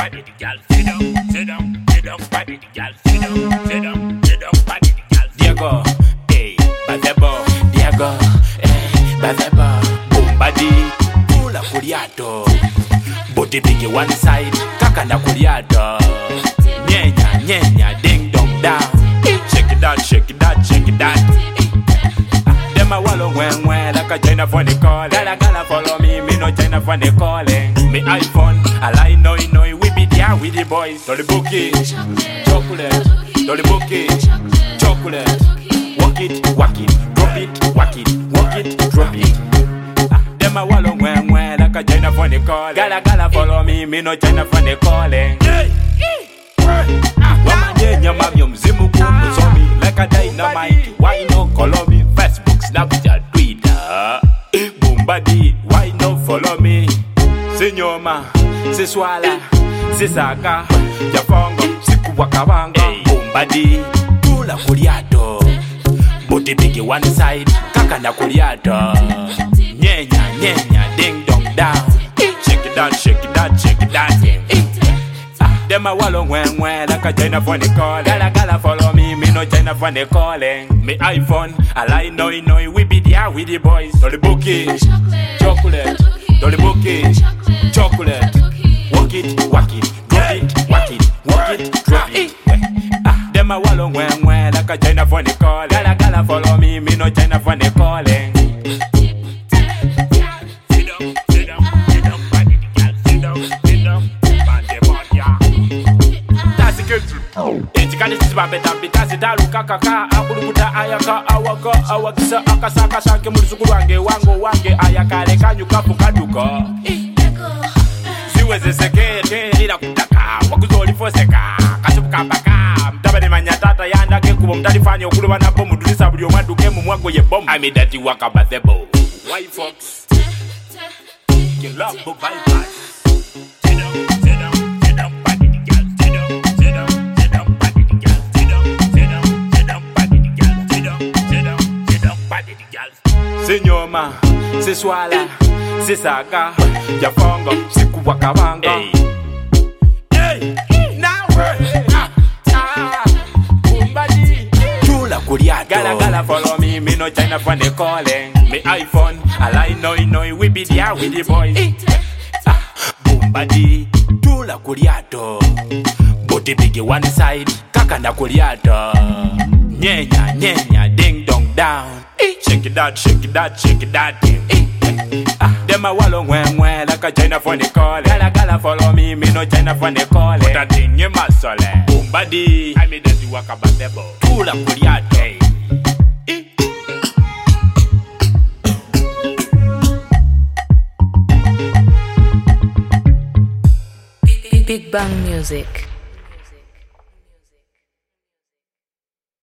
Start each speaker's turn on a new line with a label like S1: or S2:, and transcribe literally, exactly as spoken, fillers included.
S1: body the girl. Sit down, sit down, sit down, body the girl. Sit down, sit down, sit down, body the girl. Diego, hey, Bazebo, Diego, hey, Bazebo. Boom body, pula kuliato. Body big one side, kakanda kuliato. Nyenya, nyenya, ding dong down. Shake it out, shake it out, shake it out. Them a wallow when when like a China for the call. Gala gala follow me, me no China for the calling. Me iPhone, I like no no, we be there with the boys. Dolly bouquet, chocolate, dolly bouquet, chocolate. Walk it, walk it, drop it, walk it, walk it, drop it. Them a wallow when when like a China for the call. Gala gala follow me, me no China for the calling. Woman, yeah, your mom, your mzimu kumu so me like a dynamite. Why no follow me? Facebook, Snapchat, Twitter. Boom body, why no follow me? Senyor ma, se swala, se saka, jafongo, siku wakawanga. Boom body, pula kuliato. Body big one side, kakanda kuliato. Nyenya, nyenya, ding dong down. Shake it out, shake it out, shake it out. Them a wallow when when like a China for the call. Gala gala follow me, me no China for the calling. Me iPhone, I like no no, we be there with the boys. Dolly bouquet, chocolate, dolly bouquet, chocolate. Walk it, walk it, drop it, walk it, walk it, drop it. Ah, them a wallow when when like a China for the call. Gala gala follow me, me no China for the calling. Sit down, sit down, sit down, body the girl. Sit down, sit down. Etikani sibabeta bitasi dalu kakaka akulukuta ayaka awaka awakisa akasaka shanke mulusukulu wange wango wange ayakale kanyuka fukaduka siweze sekete ila kutaka wakuzoli foseka katubuka paka mtabane manyatata yandake kubo mtalifanya okuluba nabo mudulisa buli omwaduke mu mwago ye bomb I made that waka bazebo white fox get love bypass. Senyor ma, se swala, se saka, jafongo, siku wakawanga. Hey, hey, now ah, ah, kumbadi, tula kuliato. Gala gala follow me, me no China for the calling. Me iPhone, I like no no, we be there with the boys. Ah, kumbadi, tula kuliato. Body big one side, kakanda kuliato. Nyenya, nyenya, ding dong down. Shake it out, shake it out, shake it out. Ah, them a wallow when when like a China for the call. Gala gala follow me, me no China for the call. Put a thing in my soul. Boom body, I made that you walk about the ball. Tula kuliato.
S2: Big Bang Music.